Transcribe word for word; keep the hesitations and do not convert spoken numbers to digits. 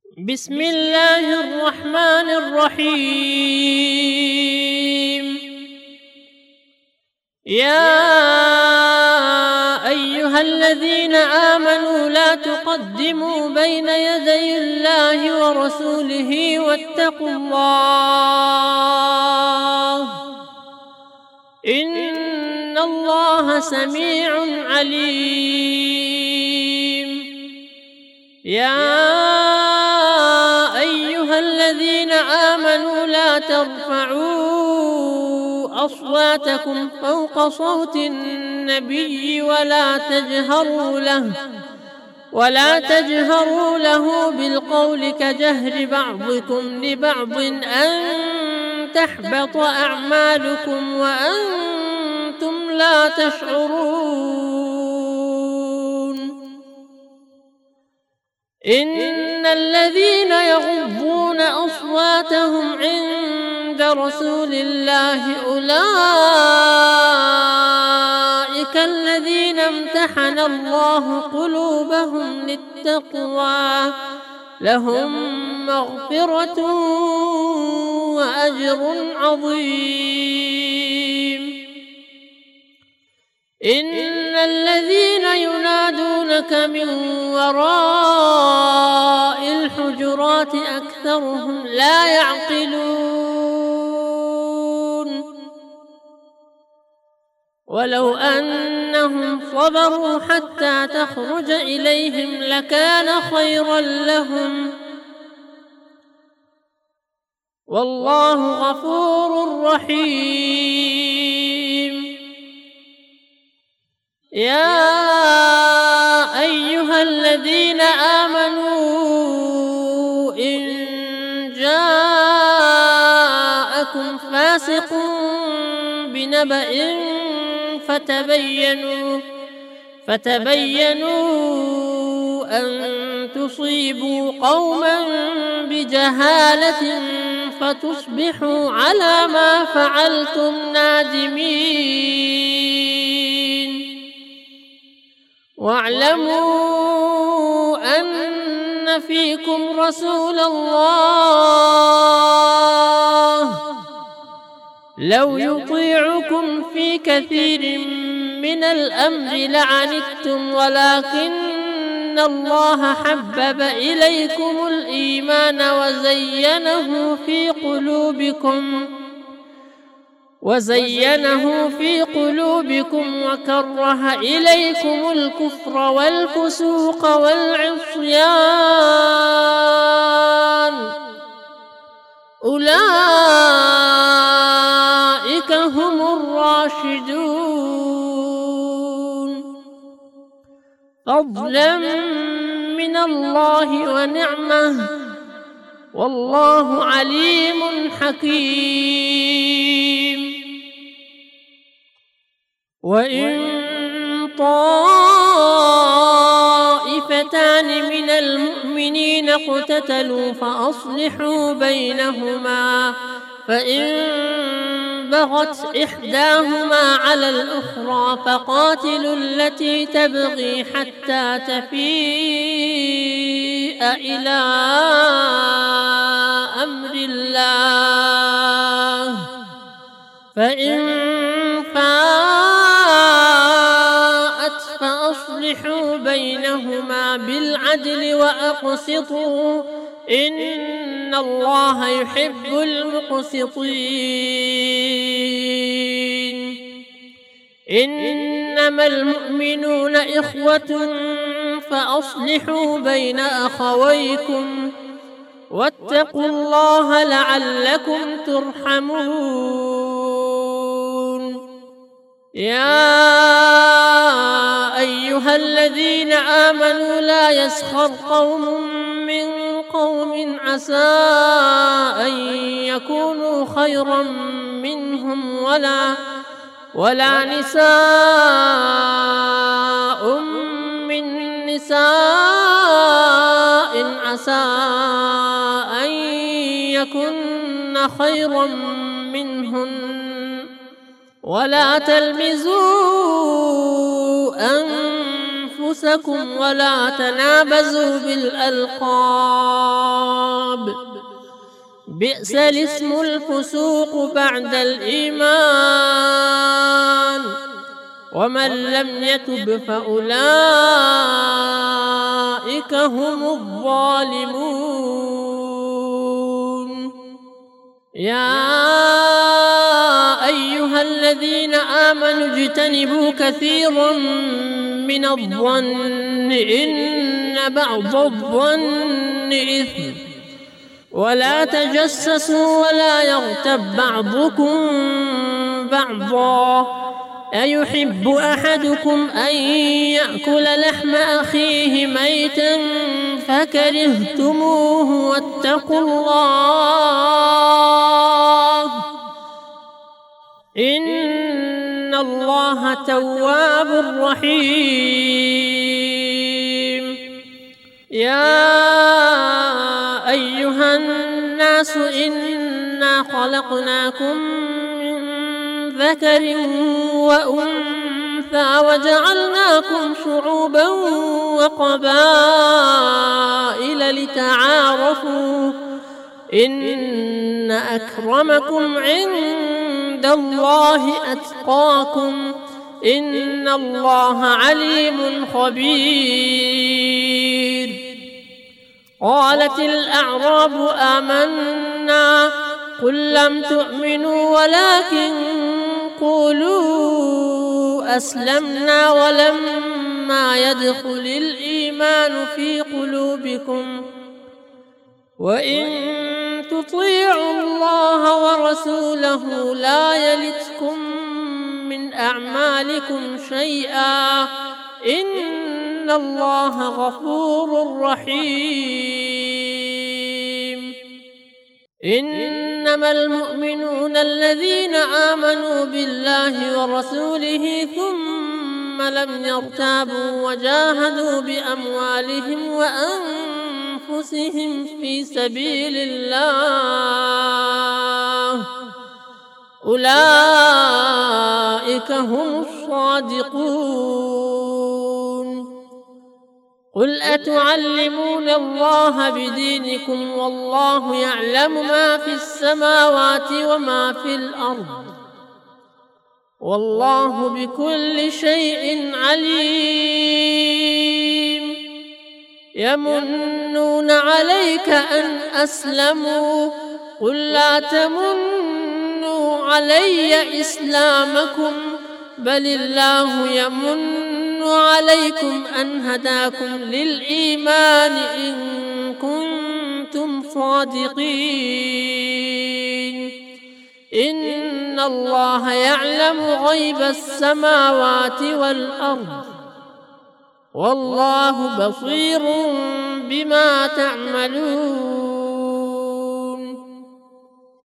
بسم الله الرحمن الرحيم. يا أيها الذين آمنوا لا تقدموا بين يدي الله ورسوله واتقوا الله إن الله سميع عليم. يا أيها الذين آمنوا لا ترفعوا أصواتكم فوق صوت النبي ولا تجهروا له ولا تجهروا له بالقول كجهر بعضكم لبعض أن تحبط أعمالكم وأنتم لا تشعرون. إن الذين يغضون أصواتهم عند رسول الله أولئك الذين امتحن الله قلوبهم للتقوى لهم مغفرة وأجر عظيم. إن الذين ينادونك من وراء الحجرات أكثرهم لا يعقلون. ولو أنهم صبروا حتى تخرج إليهم لكان خيرا لهم والله غفور رحيم. يا أيها الذين آمنوا إن جاءكم فاسق بنبأ فتبينوا فتبينوا أن تصيبوا قوما بجهالة فتصبحوا على ما فعلتم نادمين. واعلموا أن فيكم رسول الله لو يطيعكم في كثير من الأمر لعنتم ولكن الله حبب إليكم الإيمان وزينه في قلوبكم وزينه في قلوبكم وكره إليكم الكفر والفسوق والعصيان أولئك هم الراشدون فضلا من الله ونعمة والله عليم حكيم. وإن طائفتان من المؤمنين اقتتلوا فأصلحوا بينهما فإن بغت إحداهما على الأخرى فقاتلوا التي تبغي حتى تفيء إلى أمر الله فإن فاءت فأصلحوا بينهما بالعدل وأقسطوا إن الله يحب المقسطين. إنما المؤمنون إخوة فأصلحوا بين أخويكم واتقوا الله لعلكم ترحمون. يا أيها الذين آمنوا لا يسخر قوم من قوم عسى أن يكونوا خيرا منهم ولا ولا نساء من نساء عسى أن يكن خيرا منهن ولا تلمزوا أنفسكم أنفسكم ولا تنابزوا بالألقاب بئس الاسم الفسوق بعد الإيمان ومن لم يتب فأولئك هم الظالمون يا أيها الذين آمنوا اجتنبوا كثيرا من الظن إن بعض الظن إثم ولا تجسسوا ولا يغتب بعضكم بعضا أيحب أحدكم أن يأكل لحم أخيه ميتا فكرهتموه واتقوا الله إن الله تواب رحيم يا أيها الناس إنا خلقناكم من ذكر وأنثى وجعلناكم شعوبا وقبائل لتعارفوا إن أكرمكم عند الله أتقاكم إن الله عليم خبير قالت الأعراب آمنا قل لم تؤمنوا ولكن قولوا أسلمنا ولما يدخل الإيمان في قلوبكم وإن تطيعوا الله ورسوله لا يلتكم من أعمالكم شيئا إن الله غفور رحيم إنما المؤمنون الذين آمنوا بالله ورسوله ثم لم يرتابوا وجاهدوا بأموالهم وأنفسهم في سبيل الله أولئك هم الصادقون قل أتعلمون الله بدينكم والله يعلم ما في السماوات وما في الأرض والله بكل شيء عليم يمنون عليك أن أسلموا قل لا تمنوا علي إسلامكم بل الله يمن عليكم أن هداكم للإيمان إن كنتم صادقين إن الله يعلم غيب السماوات والأرض والله بصير بما تعملون